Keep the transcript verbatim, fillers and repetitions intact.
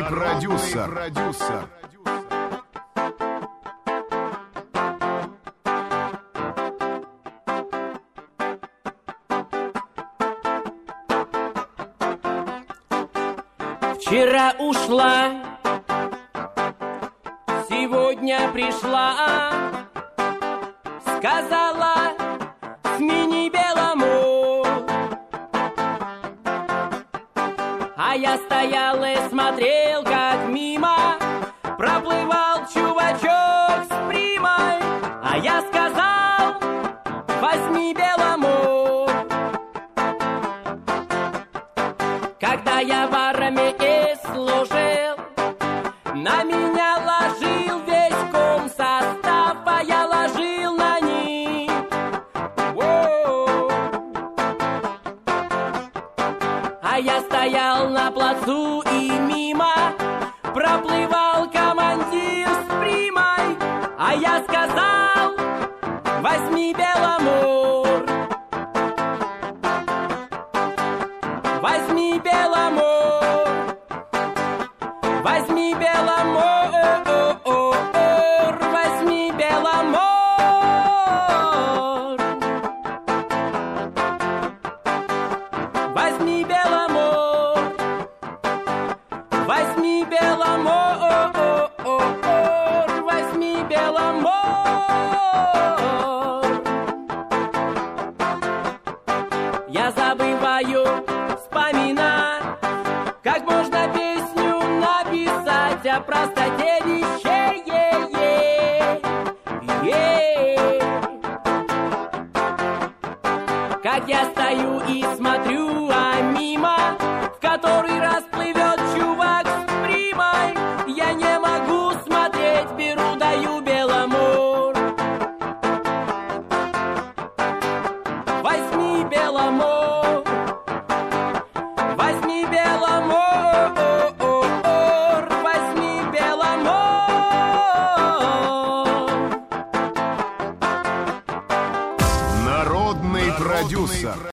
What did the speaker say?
продюсер. продюсер. Вчера ушла, сегодня пришла, сказала, смени белому. А я стоял и смотрел, как мимо проплывал чувачок с примой. А я сказал, возьми белому. Когда я в армии служил, на меня ложил весь комсостав, а я ложил на них. Воу. А я стоял на плацу и мимо проплывал командир с примой. А я сказал, возьми беломор. Возьми беломор. Возьми беломор. Возьми беломор. Возьми беломор. Возьми беломор. Возьми беломор. Я забываю вспоминать, как можно песню написать о простоте вещей. Е-е-е. Как я стою и смотрю, а мимо в который раз плывет чувак с примой. Я не могу смотреть, беру, даю беломор. Возьми беломор. Возьми беломор. Возьми беломор. Народный продюсер.